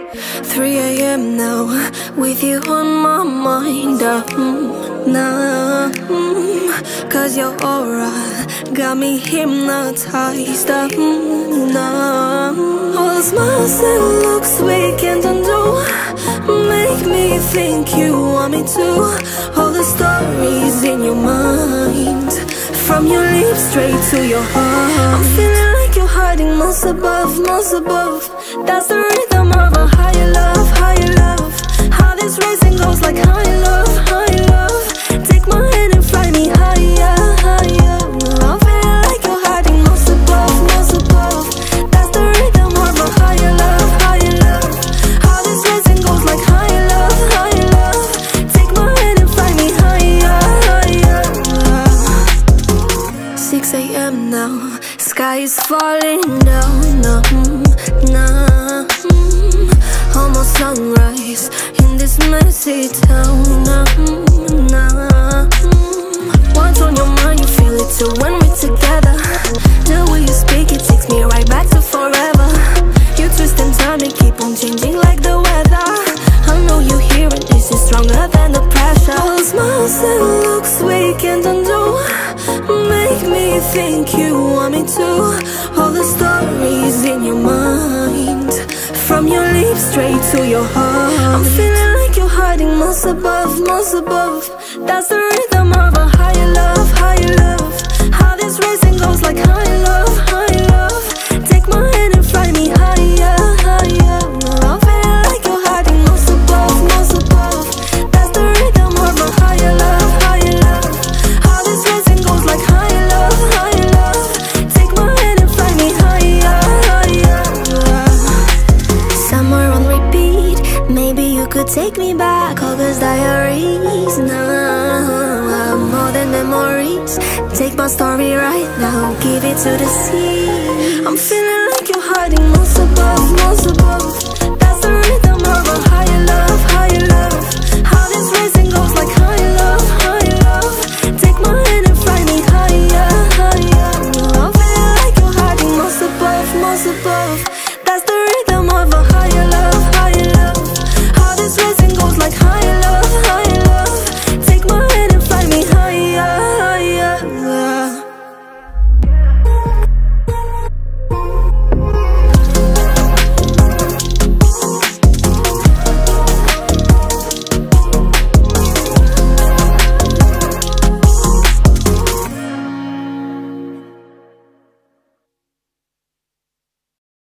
3 a.m. now, with you on my mind. Nah, cause your aura got me hypnotized. Nah, all the smiles and looks we can't undo make me think you want me to. All the stories in your mind, from your lips straight to your heart. I'm feeling like you're hiding miles above, miles above. That's the rhythm of a higher love, higher love. How this racing goes like high love, high love. Take my hand and fly me higher, higher. I'm feeling like you're hiding miles above, miles above. That's the rhythm of a higher love, higher love. How this racing goes like higher love, higher love. Take my hand and fly me higher, higher. 6 a.m. now, sky is falling down. Almost sunrise in this messy town. What's on your mind? You feel it too when we're together. The way you speak, it takes me right back to forever. You twist and turn and keep on changing like the weather. I know you hear it, this is stronger than the pressure. All the smiles and looks we can't undo make me think you want me to. All the stories in your mind, from your lips straight to your heart. I'm feeling like you're hiding miles above, miles above. That's the rhythm of a higher love, higher love. How this racing goes like high love, high love. Take my hand and fly me higher, higher. I'm feeling like you're hiding miles above, miles above. That's the rhythm of a higher love, higher love. How this racing goes like higher love, higher love. Take my hand and fly me higher, higher. Somewhere on repeat, maybe you could take me back. August diaries, now more than memories. Take my story right now, give it to the sea. I'm feeling like you're hiding miles above, miles above. That's the rhythm of a higher love, higher love. How this racing goes like higher love, higher love. Take my hand and fly me higher, higher. I'm feeling like you're hiding miles above, miles above.